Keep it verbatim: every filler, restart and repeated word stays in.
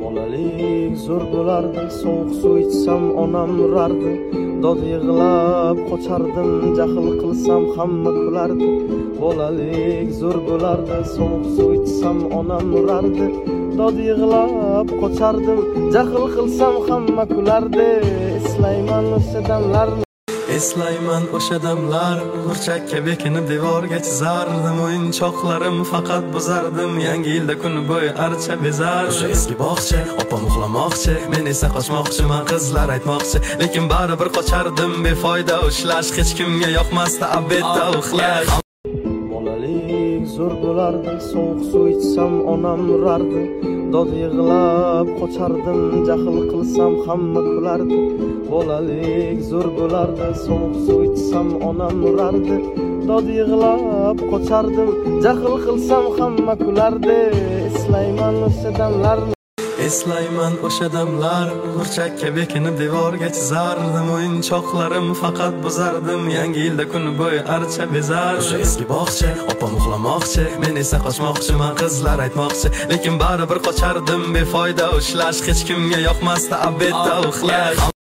Bolalik zo'r bo'lardi, sovuq suv ichsam onam urardi. Dod yig'lab qochardim, jahl qilsam hamma kulardi. Bolalik zo'r bo'lardi, sovuq suv ichsam onam urardi. Dod yig'lab qochardim, jahl qilsam hamma kulardi. Eslayman o'sha damlarni, eslayman o'sha damlar, burchakka bekinib devorga chizardim, o'yinchoqlarim faqat buzardim, yangi yilda kun bo'yi archa bezar. O'sha eski bog'cha, opam uxlamoqchi, men esa qochmoqchiman, qizlar aytmoqchi, lekin baribir qochardim, befoyda ushlash, hech kimga yoqmasdi albatta uxlash. Bolalik zo'r bo'lardi, sovuq suv ichsam onam urardi. Dod yig'lab qochardim, jahl qilsam hamma kulardi. Bolalik zo'r bo'lardi, sovuq suv ichsam onam urardi. Dod yig'lab qochardim, jahl qilsam hamma kulardi. Eslayman o'sha damlarni, eslayman o'sha damlar, burchakka bekinib devorga chizardim, o'yinchoqlarim faqat buzardim, yangi yilda kun bo'yi archa bezar. O'sha eski bog'cha, opam uxlamoqchi, men esa qochmoqchiman, qizlar aytmoqchi, lekin baribir qochardim, befoyda ushlash, hech kimga yoqmasdi albatta uxlash.